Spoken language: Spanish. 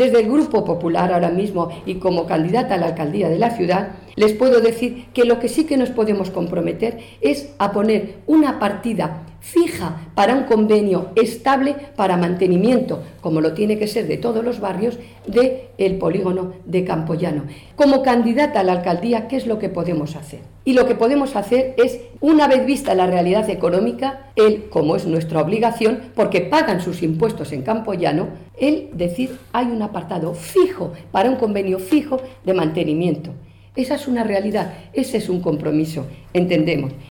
Desde el Grupo Popular ahora mismo y como candidata a la alcaldía de la ciudad, les puedo decir que lo que sí que nos podemos comprometer es a poner una partida fija para un convenio estable para mantenimiento, como lo tiene que ser de todos los barrios, del polígono de Campoyano. Como candidata a la alcaldía, ¿qué es lo que podemos hacer? Y lo que podemos hacer es, una vez vista la realidad económica, como es nuestra obligación, porque pagan sus impuestos en Campoyano, decir, hay un apartado fijo para un convenio fijo de mantenimiento. Esa es una realidad, ese es un compromiso, entendemos.